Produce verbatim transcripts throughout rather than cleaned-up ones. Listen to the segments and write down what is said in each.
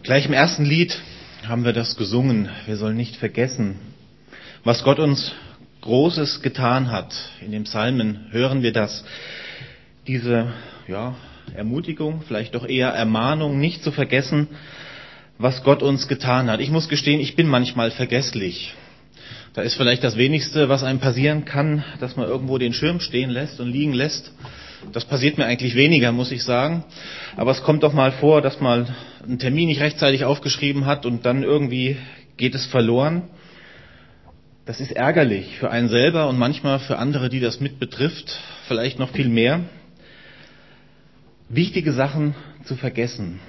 Gleich im ersten Lied haben wir das gesungen. Wir sollen nicht vergessen, was Gott uns Großes getan hat. In den Psalmen hören wir das. Diese ja, Ermutigung, vielleicht doch eher Ermahnung, nicht zu vergessen, was Gott uns getan hat. Ich muss gestehen, ich bin manchmal vergesslich. Da ist vielleicht das Wenigste, was einem passieren kann, dass man irgendwo den Schirm stehen lässt und liegen lässt. Das passiert mir eigentlich weniger, muss ich sagen. Aber es kommt doch mal vor, dass man einen Termin nicht rechtzeitig aufgeschrieben hat und dann irgendwie geht es verloren. Das ist ärgerlich für einen selber und manchmal für andere, die das mit betrifft, vielleicht noch viel mehr. Wichtige Sachen zu vergessen.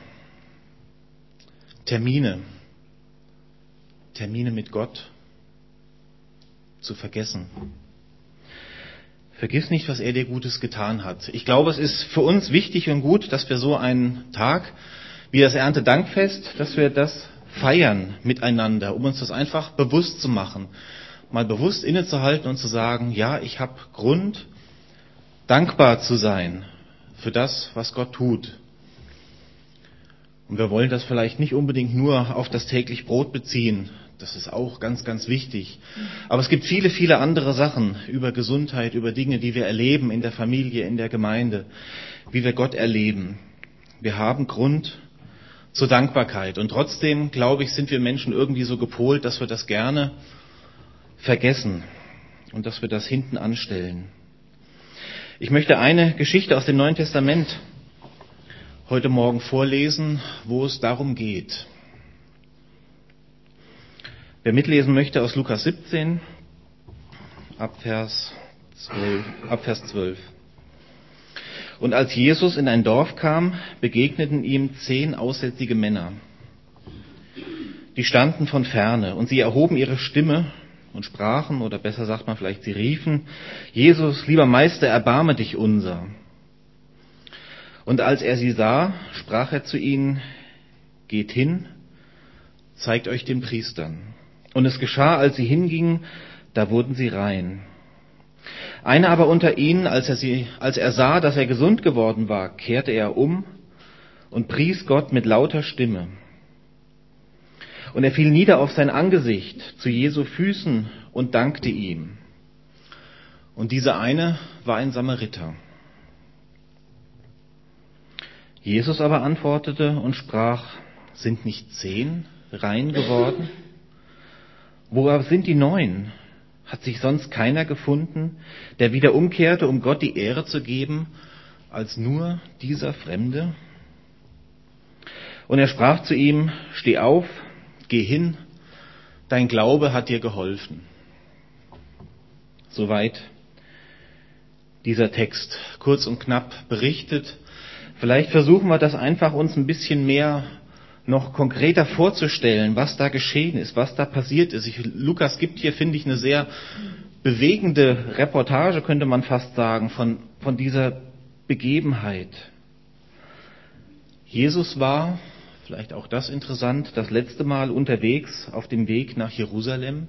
Termine. Termine mit Gott zu vergessen. Vergiss nicht, was er dir Gutes getan hat. Ich glaube, es ist für uns wichtig und gut, dass wir so einen Tag wie das Erntedankfest, dass wir das feiern miteinander, um uns das einfach bewusst zu machen. Mal bewusst innezuhalten und zu sagen, ja, ich habe Grund, dankbar zu sein für das, was Gott tut. Und wir wollen das vielleicht nicht unbedingt nur auf das täglich Brot beziehen. Das ist auch ganz, ganz wichtig. Aber es gibt viele, viele andere Sachen über Gesundheit, über Dinge, die wir erleben in der Familie, in der Gemeinde, wie wir Gott erleben. Wir haben Grund zur Dankbarkeit. Und trotzdem, glaube ich, sind wir Menschen irgendwie so gepolt, dass wir das gerne vergessen und dass wir das hinten anstellen. Ich möchte eine Geschichte aus dem Neuen Testament heute Morgen vorlesen, wo es darum geht. Wer mitlesen möchte, aus Lukas siebzehn, ab Vers zwölf, ab Vers zwölf. Und als Jesus in ein Dorf kam, begegneten ihm zehn aussätzige Männer. Die standen von ferne und sie erhoben ihre Stimme und sprachen, oder besser sagt man vielleicht, sie riefen, Jesus, lieber Meister, erbarme dich unser. Und als er sie sah, sprach er zu ihnen, geht hin, zeigt euch den Priestern. Und es geschah, als sie hingingen, da wurden sie rein. Einer aber unter ihnen, als er, sie, als er sah, dass er gesund geworden war, kehrte er um und pries Gott mit lauter Stimme. Und er fiel nieder auf sein Angesicht zu Jesu Füßen und dankte ihm. Und dieser eine war ein Samariter. Jesus aber antwortete und sprach, sind nicht zehn rein geworden? Wo aber sind die neun? Hat sich sonst keiner gefunden, der wieder umkehrte, um Gott die Ehre zu geben, als nur dieser Fremde? Und er sprach zu ihm, steh auf, geh hin, dein Glaube hat dir geholfen. Soweit dieser Text, kurz und knapp berichtet. Vielleicht versuchen wir das einfach uns ein bisschen mehr noch konkreter vorzustellen, was da geschehen ist, was da passiert ist. Ich, Lukas gibt hier, finde ich, eine sehr bewegende Reportage, könnte man fast sagen, von, von dieser Begebenheit. Jesus war, vielleicht auch das interessant, das letzte Mal unterwegs auf dem Weg nach Jerusalem.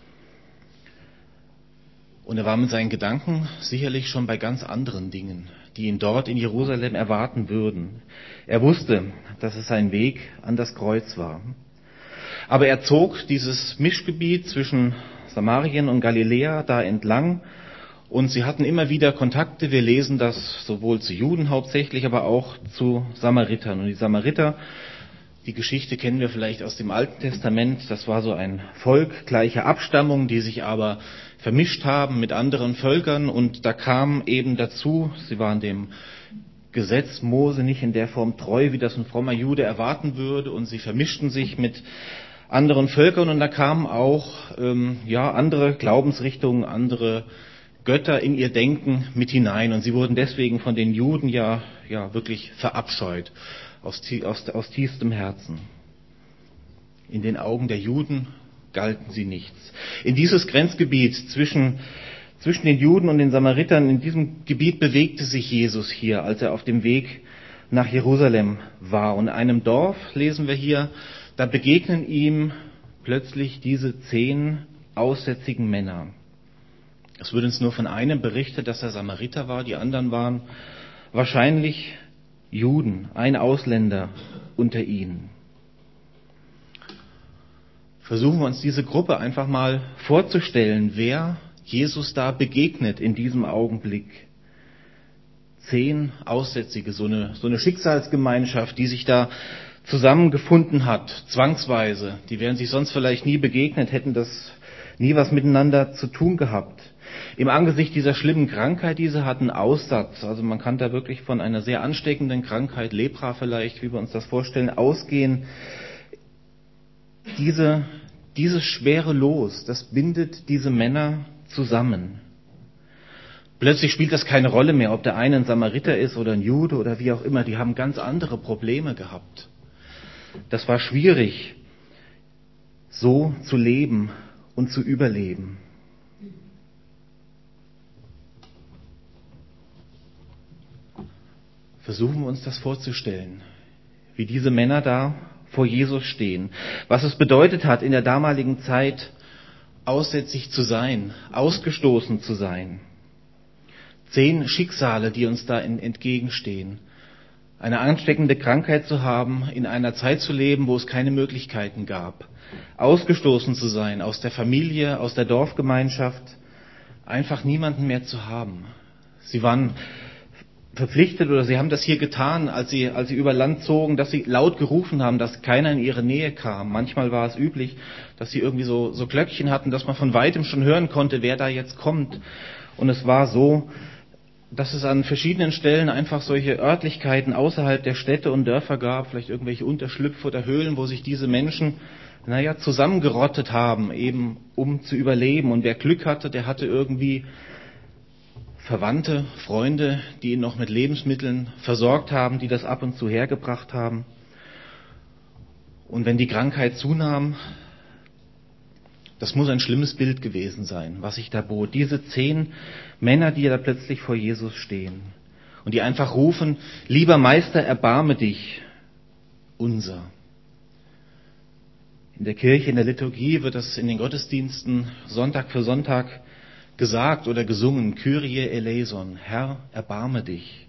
Und er war mit seinen Gedanken sicherlich schon bei ganz anderen Dingen, die ihn dort in Jerusalem erwarten würden. Er wusste, dass es sein Weg an das Kreuz war. Aber er zog dieses Mischgebiet zwischen Samarien und Galiläa da entlang und sie hatten immer wieder Kontakte. Wir lesen das sowohl zu Juden hauptsächlich, aber auch zu Samaritern. Und die Samariter, die Geschichte kennen wir vielleicht aus dem Alten Testament, das war so ein Volk gleicher Abstammung, die sich aber vermischt haben mit anderen Völkern und da kam eben dazu, sie waren dem Gesetz Mose nicht in der Form treu, wie das ein frommer Jude erwarten würde und sie vermischten sich mit anderen Völkern und da kamen auch ähm, ja andere Glaubensrichtungen, andere Götter in ihr Denken mit hinein und sie wurden deswegen von den Juden ja, ja wirklich verabscheut aus, aus, aus tiefstem Herzen. In den Augen der Juden galten sie nichts. In dieses Grenzgebiet zwischen, zwischen den Juden und den Samaritern, in diesem Gebiet bewegte sich Jesus hier, als er auf dem Weg nach Jerusalem war. Und in einem Dorf, lesen wir hier, da begegnen ihm plötzlich diese zehn aussätzigen Männer. Es wird uns nur von einem berichtet, dass er Samariter war, die anderen waren wahrscheinlich Juden, ein Ausländer unter ihnen. Versuchen wir uns diese Gruppe einfach mal vorzustellen, wer Jesus da begegnet in diesem Augenblick. Zehn Aussätzige, so eine, so eine Schicksalsgemeinschaft, die sich da zusammengefunden hat, zwangsweise. Die wären sich sonst vielleicht nie begegnet, hätten das nie was miteinander zu tun gehabt. Im Angesicht dieser schlimmen Krankheit, die sie hatten, Aussatz, also man kann da wirklich von einer sehr ansteckenden Krankheit, Lepra vielleicht, wie wir uns das vorstellen, ausgehen. Diese, dieses schwere Los, das bindet diese Männer zusammen. Plötzlich spielt das keine Rolle mehr, ob der eine ein Samariter ist oder ein Jude oder wie auch immer. Die haben ganz andere Probleme gehabt. Das war schwierig, so zu leben und zu überleben. Versuchen wir uns das vorzustellen, wie diese Männer da vor Jesus stehen. Was es bedeutet hat, in der damaligen Zeit aussätzig zu sein, ausgestoßen zu sein. Zehn Schicksale, die uns da entgegenstehen. Eine ansteckende Krankheit zu haben, in einer Zeit zu leben, wo es keine Möglichkeiten gab. Ausgestoßen zu sein aus der Familie, aus der Dorfgemeinschaft, einfach niemanden mehr zu haben. Sie waren verpflichtet oder sie haben das hier getan, als sie, als sie über Land zogen, dass sie laut gerufen haben, dass keiner in ihre Nähe kam. Manchmal war es üblich, dass sie irgendwie so, so Glöckchen hatten, dass man von weitem schon hören konnte, wer da jetzt kommt. Und es war so, dass es an verschiedenen Stellen einfach solche Örtlichkeiten außerhalb der Städte und Dörfer gab, vielleicht irgendwelche Unterschlüpfe oder Höhlen, wo sich diese Menschen, naja, zusammengerottet haben, eben um zu überleben. Und wer Glück hatte, der hatte irgendwie Verwandte, Freunde, die ihn noch mit Lebensmitteln versorgt haben, die das ab und zu hergebracht haben. Und wenn die Krankheit zunahm, das muss ein schlimmes Bild gewesen sein, was sich da bot. Diese zehn Männer, die da plötzlich vor Jesus stehen und die einfach rufen, lieber Meister, erbarme dich, unser. In der Kirche, in der Liturgie wird das in den Gottesdiensten Sonntag für Sonntag gesagt oder gesungen, Kyrie eleison, Herr, erbarme dich.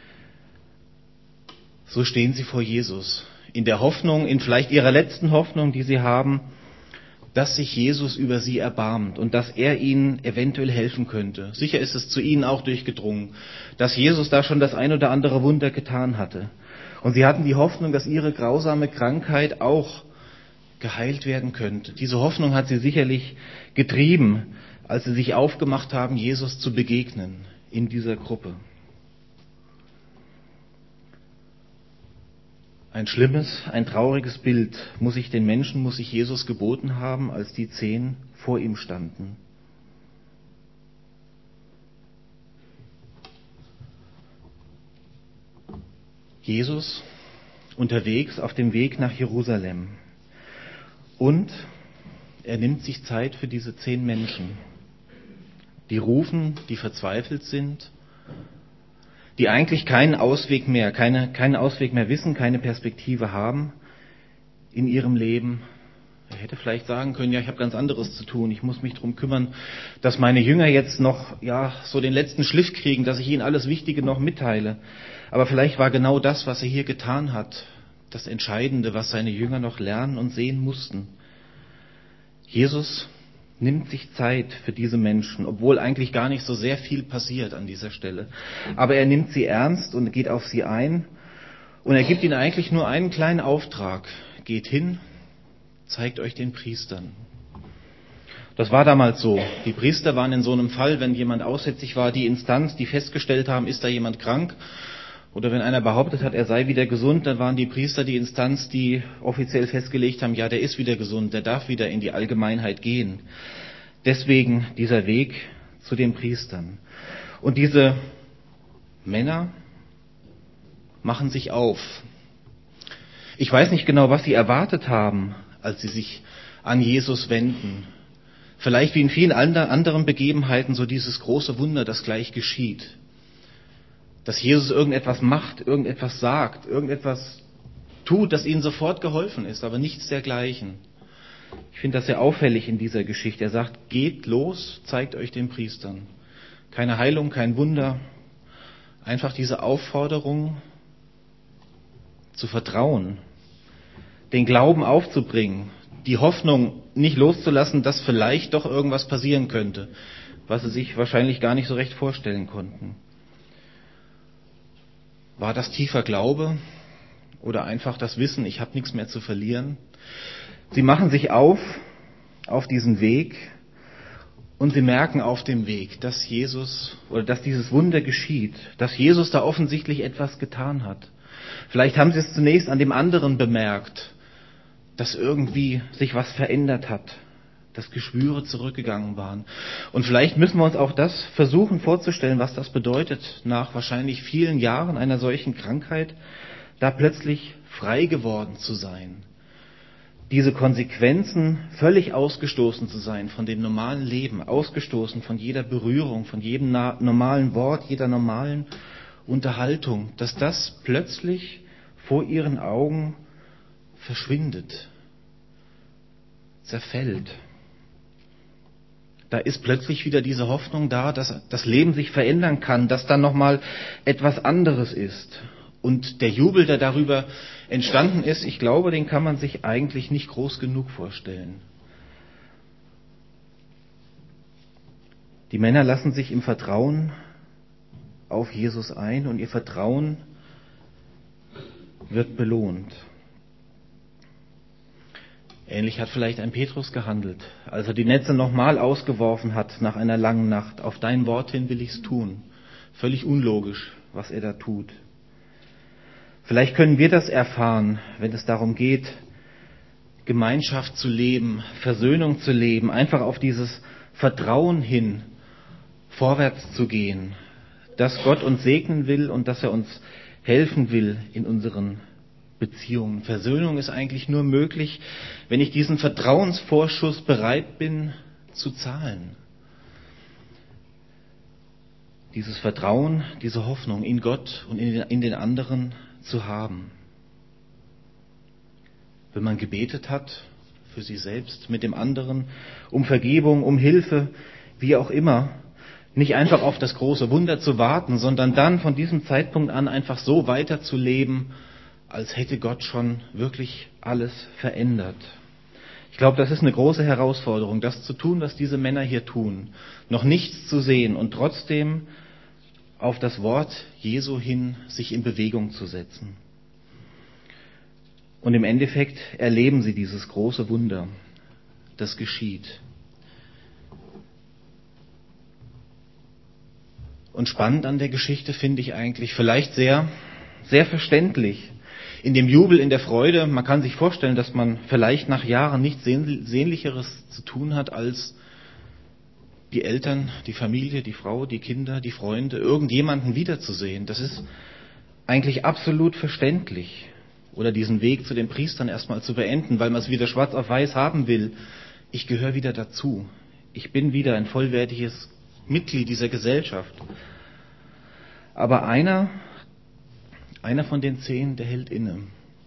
So stehen sie vor Jesus, in der Hoffnung, in vielleicht ihrer letzten Hoffnung, die sie haben, dass sich Jesus über sie erbarmt und dass er ihnen eventuell helfen könnte. Sicher ist es zu ihnen auch durchgedrungen, dass Jesus da schon das ein oder andere Wunder getan hatte. Und sie hatten die Hoffnung, dass ihre grausame Krankheit auch geheilt werden könnte. Diese Hoffnung hat sie sicherlich getrieben, als sie sich aufgemacht haben, Jesus zu begegnen in dieser Gruppe. Ein schlimmes, ein trauriges Bild muss sich den Menschen, muss sich Jesus geboten haben, als die zehn vor ihm standen. Jesus unterwegs auf dem Weg nach Jerusalem. Und er nimmt sich Zeit für diese zehn Menschen, die rufen, die verzweifelt sind, die eigentlich keinen Ausweg mehr, keine, keinen Ausweg mehr wissen, keine Perspektive haben in ihrem Leben. Er hätte vielleicht sagen können, ja, ich habe ganz anderes zu tun. Ich muss mich darum kümmern, dass meine Jünger jetzt noch, ja, so den letzten Schliff kriegen, dass ich ihnen alles Wichtige noch mitteile. Aber vielleicht war genau das, was er hier getan hat, das Entscheidende, was seine Jünger noch lernen und sehen mussten. Jesus nimmt sich Zeit für diese Menschen, obwohl eigentlich gar nicht so sehr viel passiert an dieser Stelle. Aber er nimmt sie ernst und geht auf sie ein. Und er gibt ihnen eigentlich nur einen kleinen Auftrag. Geht hin, zeigt euch den Priestern. Das war damals so. Die Priester waren in so einem Fall, wenn jemand aussätzig war, die Instanz, die festgestellt haben, ist da jemand krank. Oder wenn einer behauptet hat, er sei wieder gesund, dann waren die Priester die Instanz, die offiziell festgelegt haben, ja, der ist wieder gesund, der darf wieder in die Allgemeinheit gehen. Deswegen dieser Weg zu den Priestern. Und diese Männer machen sich auf. Ich weiß nicht genau, was sie erwartet haben, als sie sich an Jesus wenden. Vielleicht wie in vielen anderen Begebenheiten so dieses große Wunder, das gleich geschieht. Dass Jesus irgendetwas macht, irgendetwas sagt, irgendetwas tut, das ihnen sofort geholfen ist, aber nichts dergleichen. Ich finde das sehr auffällig in dieser Geschichte. Er sagt, geht los, zeigt euch den Priestern. Keine Heilung, kein Wunder. Einfach diese Aufforderung zu vertrauen, den Glauben aufzubringen, die Hoffnung nicht loszulassen, dass vielleicht doch irgendwas passieren könnte, was sie sich wahrscheinlich gar nicht so recht vorstellen konnten. War das tiefer Glaube oder einfach das Wissen, ich habe nichts mehr zu verlieren? Sie machen sich auf, auf diesen Weg und sie merken auf dem Weg, dass Jesus oder dass dieses Wunder geschieht, dass Jesus da offensichtlich etwas getan hat. Vielleicht haben sie es zunächst an dem anderen bemerkt, dass irgendwie sich was verändert hat, dass Geschwüre zurückgegangen waren. Und vielleicht müssen wir uns auch das versuchen vorzustellen, was das bedeutet, nach wahrscheinlich vielen Jahren einer solchen Krankheit, da plötzlich frei geworden zu sein. Diese Konsequenzen, völlig ausgestoßen zu sein von dem normalen Leben, ausgestoßen von jeder Berührung, von jedem normalen Wort, jeder normalen Unterhaltung, dass das plötzlich vor ihren Augen verschwindet, zerfällt. Da ist plötzlich wieder diese Hoffnung da, dass das Leben sich verändern kann, dass dann nochmal etwas anderes ist. Und der Jubel, der darüber entstanden ist, ich glaube, den kann man sich eigentlich nicht groß genug vorstellen. Die Männer lassen sich im Vertrauen auf Jesus ein und ihr Vertrauen wird belohnt. Ähnlich hat vielleicht ein Petrus gehandelt, als er die Netze nochmal ausgeworfen hat nach einer langen Nacht. Auf dein Wort hin will ich's tun. Völlig unlogisch, was er da tut. Vielleicht können wir das erfahren, wenn es darum geht, Gemeinschaft zu leben, Versöhnung zu leben, einfach auf dieses Vertrauen hin vorwärts zu gehen, dass Gott uns segnen will und dass er uns helfen will in unseren Beziehungen. Versöhnung ist eigentlich nur möglich, wenn ich diesen Vertrauensvorschuss bereit bin zu zahlen. Dieses Vertrauen, diese Hoffnung in Gott und in den anderen zu haben. Wenn man gebetet hat für sich selbst, mit dem anderen, um Vergebung, um Hilfe, wie auch immer, nicht einfach auf das große Wunder zu warten, sondern dann von diesem Zeitpunkt an einfach so weiterzuleben, als hätte Gott schon wirklich alles verändert. Ich glaube, das ist eine große Herausforderung, das zu tun, was diese Männer hier tun. Noch nichts zu sehen und trotzdem auf das Wort Jesu hin sich in Bewegung zu setzen. Und im Endeffekt erleben sie dieses große Wunder, das geschieht. Und spannend an der Geschichte finde ich eigentlich, vielleicht sehr, sehr verständlich, in dem Jubel, in der Freude, man kann sich vorstellen, dass man vielleicht nach Jahren nichts Sehnlicheres zu tun hat, als die Eltern, die Familie, die Frau, die Kinder, die Freunde, irgendjemanden wiederzusehen. Das ist eigentlich absolut verständlich. Oder diesen Weg zu den Priestern erstmal zu beenden, weil man es wieder schwarz auf weiß haben will. Ich gehöre wieder dazu. Ich bin wieder ein vollwertiges Mitglied dieser Gesellschaft. Aber einer, einer von den zehn, der hält inne.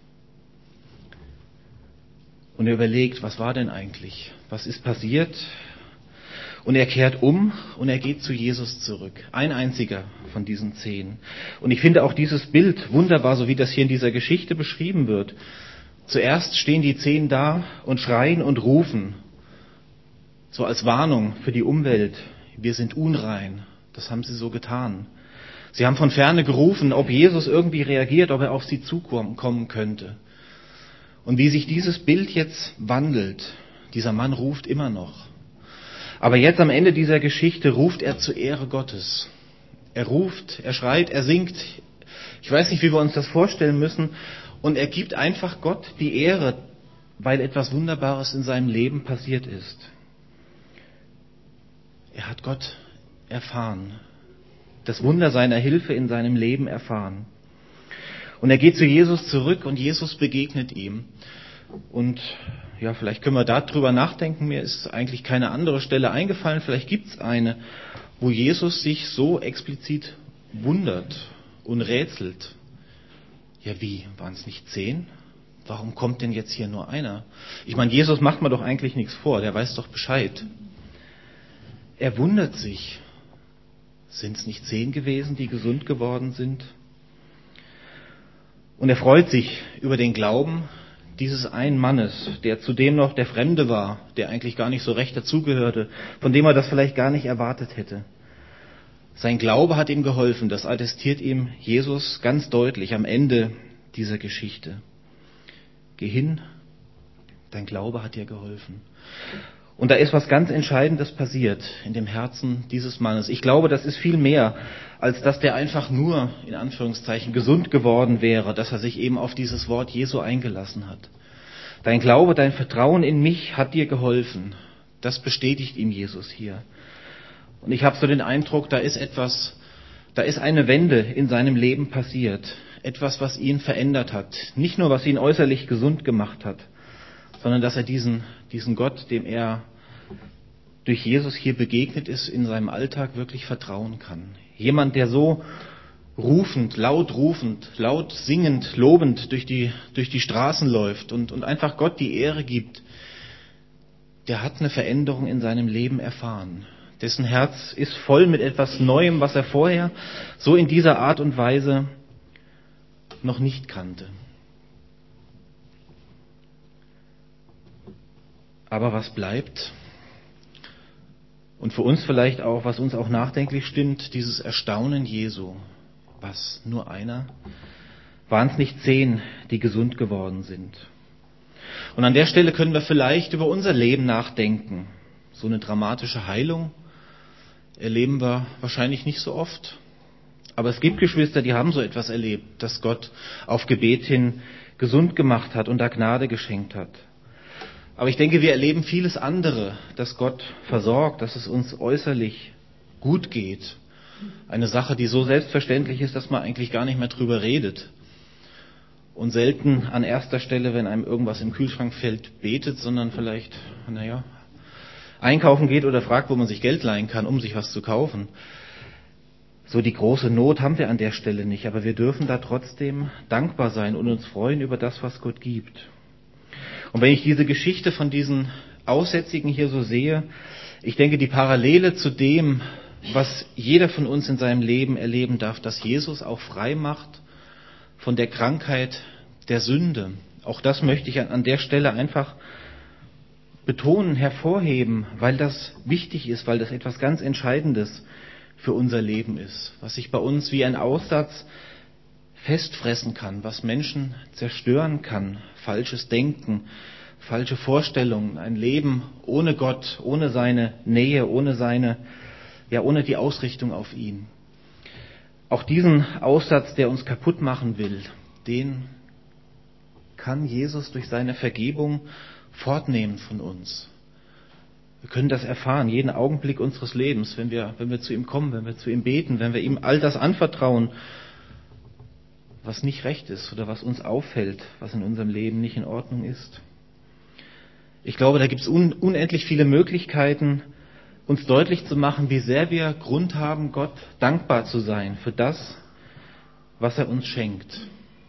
Und er überlegt, was war denn eigentlich? Was ist passiert? Und er kehrt um und er geht zu Jesus zurück. Ein einziger von diesen zehn. Und ich finde auch dieses Bild wunderbar, so wie das hier in dieser Geschichte beschrieben wird. Zuerst stehen die zehn da und schreien und rufen. So als Warnung für die Umwelt. Wir sind unrein. Das haben sie so getan. Sie haben von ferne gerufen, ob Jesus irgendwie reagiert, ob er auf sie zukommen könnte. Und wie sich dieses Bild jetzt wandelt. Dieser Mann ruft immer noch. Aber jetzt am Ende dieser Geschichte ruft er zur Ehre Gottes. Er ruft, er schreit, er singt. Ich weiß nicht, wie wir uns das vorstellen müssen. Und er gibt einfach Gott die Ehre, weil etwas Wunderbares in seinem Leben passiert ist. Er hat Gott erfahren. Das Wunder seiner Hilfe in seinem Leben erfahren. Und er geht zu Jesus zurück und Jesus begegnet ihm. Und ja, vielleicht können wir darüber nachdenken. Mir ist eigentlich keine andere Stelle eingefallen. Vielleicht gibt es eine, wo Jesus sich so explizit wundert und rätselt. Ja, wie? Waren es nicht zehn? Warum kommt denn jetzt hier nur einer? Ich meine, Jesus macht mir doch eigentlich nichts vor. Der weiß doch Bescheid. Er wundert sich. Sind es nicht zehn gewesen, die gesund geworden sind? Und er freut sich über den Glauben, dieses einen Mannes, der zudem noch der Fremde war, der eigentlich gar nicht so recht dazugehörte, von dem er das vielleicht gar nicht erwartet hätte. Sein Glaube hat ihm geholfen, das attestiert ihm Jesus ganz deutlich am Ende dieser Geschichte. Geh hin, dein Glaube hat dir geholfen. Und da ist was ganz Entscheidendes passiert in dem Herzen dieses Mannes. Ich glaube, das ist viel mehr, als dass der einfach nur, in Anführungszeichen, gesund geworden wäre, dass er sich eben auf dieses Wort Jesu eingelassen hat. Dein Glaube, dein Vertrauen in mich hat dir geholfen. Das bestätigt ihm Jesus hier. Und ich habe so den Eindruck, da ist etwas, da ist eine Wende in seinem Leben passiert. Etwas, was ihn verändert hat. Nicht nur, was ihn äußerlich gesund gemacht hat, sondern dass er diesen, diesen Gott, dem er durch Jesus hier begegnet ist, in seinem Alltag wirklich vertrauen kann. Jemand, der so rufend, laut rufend, laut singend, lobend durch die, durch die Straßen läuft und, und einfach Gott die Ehre gibt, der hat eine Veränderung in seinem Leben erfahren. Dessen Herz ist voll mit etwas Neuem, was er vorher so in dieser Art und Weise noch nicht kannte. Aber was bleibt? Und für uns vielleicht auch, was uns auch nachdenklich stimmt, dieses Erstaunen Jesu. Was, nur einer? Waren es nicht zehn, die gesund geworden sind? Und an der Stelle können wir vielleicht über unser Leben nachdenken. So eine dramatische Heilung erleben wir wahrscheinlich nicht so oft. Aber es gibt Geschwister, die haben so etwas erlebt, dass Gott auf Gebet hin gesund gemacht hat und da Gnade geschenkt hat. Aber ich denke, wir erleben vieles andere, dass Gott versorgt, dass es uns äußerlich gut geht. Eine Sache, die so selbstverständlich ist, dass man eigentlich gar nicht mehr drüber redet. Und selten an erster Stelle, wenn einem irgendwas im Kühlschrank fällt, betet, sondern vielleicht, naja, einkaufen geht oder fragt, wo man sich Geld leihen kann, um sich was zu kaufen. So die große Not haben wir an der Stelle nicht, aber wir dürfen da trotzdem dankbar sein und uns freuen über das, was Gott gibt. Und wenn ich diese Geschichte von diesen Aussätzigen hier so sehe, ich denke, die Parallele zu dem, was jeder von uns in seinem Leben erleben darf, dass Jesus auch frei macht von der Krankheit der Sünde. Auch das möchte ich an der Stelle einfach betonen, hervorheben, weil das wichtig ist, weil das etwas ganz Entscheidendes für unser Leben ist, was sich bei uns wie ein Aussatz festfressen kann, was Menschen zerstören kann, falsches Denken, falsche Vorstellungen, ein Leben ohne Gott, ohne seine Nähe, ohne seine, ja, ohne die Ausrichtung auf ihn. Auch diesen Aussatz, der uns kaputt machen will, den kann Jesus durch seine Vergebung fortnehmen von uns. Wir können das erfahren, jeden Augenblick unseres Lebens, wenn wir, wenn wir zu ihm kommen, wenn wir zu ihm beten, wenn wir ihm all das anvertrauen, was nicht recht ist oder was uns auffällt, was in unserem Leben nicht in Ordnung ist. Ich glaube, da gibt es un- unendlich viele Möglichkeiten, uns deutlich zu machen, wie sehr wir Grund haben, Gott dankbar zu sein für das, was er uns schenkt.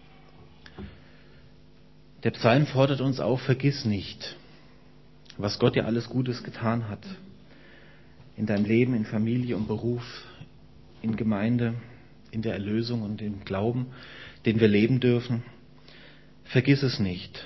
Der Psalm fordert uns auf, vergiss nicht, was Gott dir alles Gutes getan hat. In deinem Leben, in Familie und Beruf, in Gemeinde, in der Erlösung und im Glauben, den wir leben dürfen. Vergiss es nicht.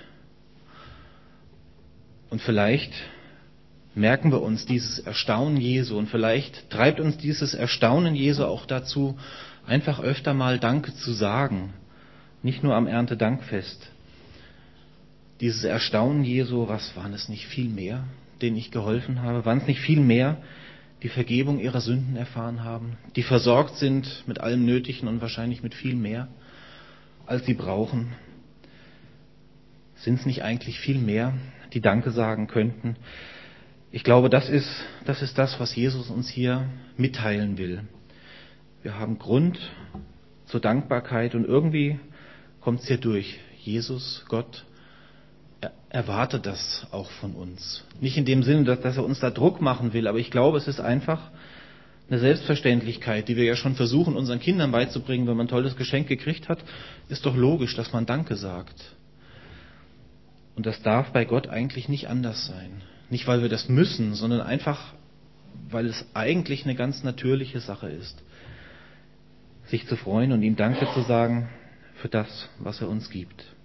Und vielleicht merken wir uns dieses Erstaunen Jesu und vielleicht treibt uns dieses Erstaunen Jesu auch dazu, einfach öfter mal Danke zu sagen. Nicht nur am Erntedankfest. Dieses Erstaunen Jesu, was waren es nicht viel mehr, denen ich geholfen habe? Waren es nicht viel mehr, die Vergebung ihrer Sünden erfahren haben, die versorgt sind mit allem Nötigen und wahrscheinlich mit viel mehr, als sie brauchen? Sind es nicht eigentlich viel mehr, die Danke sagen könnten? Ich glaube, das ist, das ist das, was Jesus uns hier mitteilen will. Wir haben Grund zur Dankbarkeit und irgendwie kommt es hier durch. Jesus, Gott, er erwartet das auch von uns. Nicht in dem Sinne, dass, dass er uns da Druck machen will, aber ich glaube, es ist einfach eine Selbstverständlichkeit, die wir ja schon versuchen, unseren Kindern beizubringen. Wenn man ein tolles Geschenk gekriegt hat, ist doch logisch, dass man Danke sagt. Und das darf bei Gott eigentlich nicht anders sein. Nicht, weil wir das müssen, sondern einfach, weil es eigentlich eine ganz natürliche Sache ist, sich zu freuen und ihm Danke zu sagen für das, was er uns gibt.